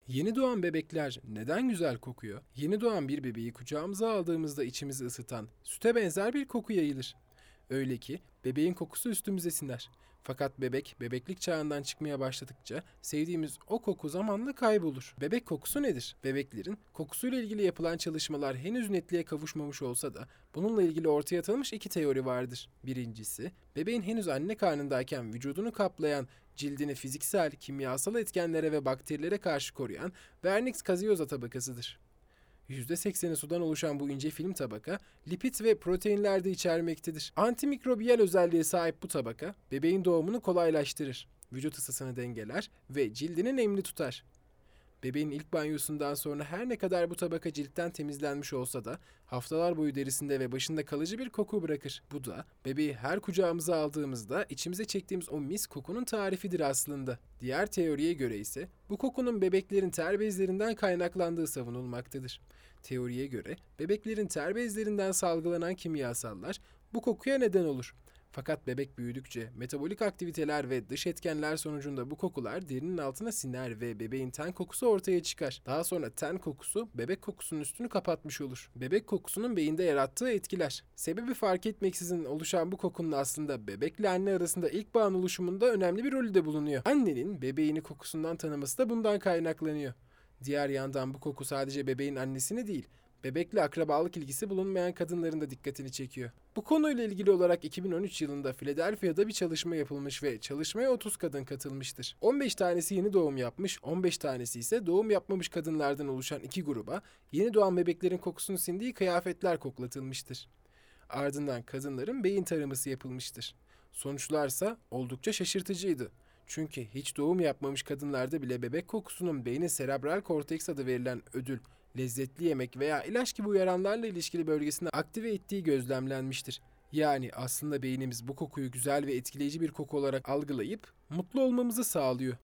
Yeni doğan bebekler neden güzel kokuyor? Yeni doğan bir bebeği kucağımıza aldığımızda içimizi ısıtan, süte benzer bir koku yayılır. Öyle ki bebeğin kokusu üstümüze siner. Fakat bebek, bebeklik çağından çıkmaya başladıkça sevdiğimiz o koku zamanla kaybolur. Bebek kokusu nedir? Bebeklerin kokusuyla ilgili yapılan çalışmalar henüz netliğe kavuşmamış olsa da bununla ilgili ortaya atılmış iki teori vardır. Birincisi, bebeğin henüz anne karnındayken vücudunu kaplayan, cildini fiziksel, kimyasal etkenlere ve bakterilere karşı koruyan vernix caseosa tabakasıdır. %80'i sudan oluşan bu ince film tabaka, lipid ve proteinler de içermektedir. Antimikrobiyal özelliğe sahip bu tabaka, bebeğin doğumunu kolaylaştırır, vücut ısısını dengeler ve cildini nemli tutar. Bebeğin ilk banyosundan sonra her ne kadar bu tabaka ciltten temizlenmiş olsa da haftalar boyu derisinde ve başında kalıcı bir koku bırakır. Bu da bebeği her kucağımıza aldığımızda içimize çektiğimiz o mis kokunun tarifidir aslında. Diğer teoriye göre ise bu kokunun bebeklerin ter bezlerinden kaynaklandığı savunulmaktadır. Teoriye göre bebeklerin ter bezlerinden salgılanan kimyasallar bu kokuya neden olur. Fakat bebek büyüdükçe metabolik aktiviteler ve dış etkenler sonucunda bu kokular derinin altına siner ve bebeğin ten kokusu ortaya çıkar. Daha sonra ten kokusu bebek kokusunun üstünü kapatmış olur. Bebek kokusunun beyinde yarattığı etkiler. Sebebi fark etmeksizin oluşan bu kokunun aslında bebekle anne arasında ilk bağın oluşumunda önemli bir rolü de bulunuyor. Annenin bebeğini kokusundan tanıması da bundan kaynaklanıyor. Diğer yandan bu koku sadece bebeğin annesini değil, bebekle akrabalık ilgisi bulunmayan kadınların da dikkatini çekiyor. Bu konuyla ilgili olarak 2013 yılında Philadelphia'da bir çalışma yapılmış ve çalışmaya 30 kadın katılmıştır. 15 tanesi yeni doğum yapmış, 15 tanesi ise doğum yapmamış kadınlardan oluşan iki gruba yeni doğan bebeklerin kokusunu sindiği kıyafetler koklatılmıştır. Ardından kadınların beyin taraması yapılmıştır. Sonuçlarsa oldukça şaşırtıcıydı. Çünkü hiç doğum yapmamış kadınlarda bile bebek kokusunun beynin serebral korteks adı verilen ödül, lezzetli yemek veya ilaç gibi uyaranlarla ilişkili bölgesini aktive ettiği gözlemlenmiştir. Yani aslında beynimiz bu kokuyu güzel ve etkileyici bir koku olarak algılayıp mutlu olmamızı sağlıyor.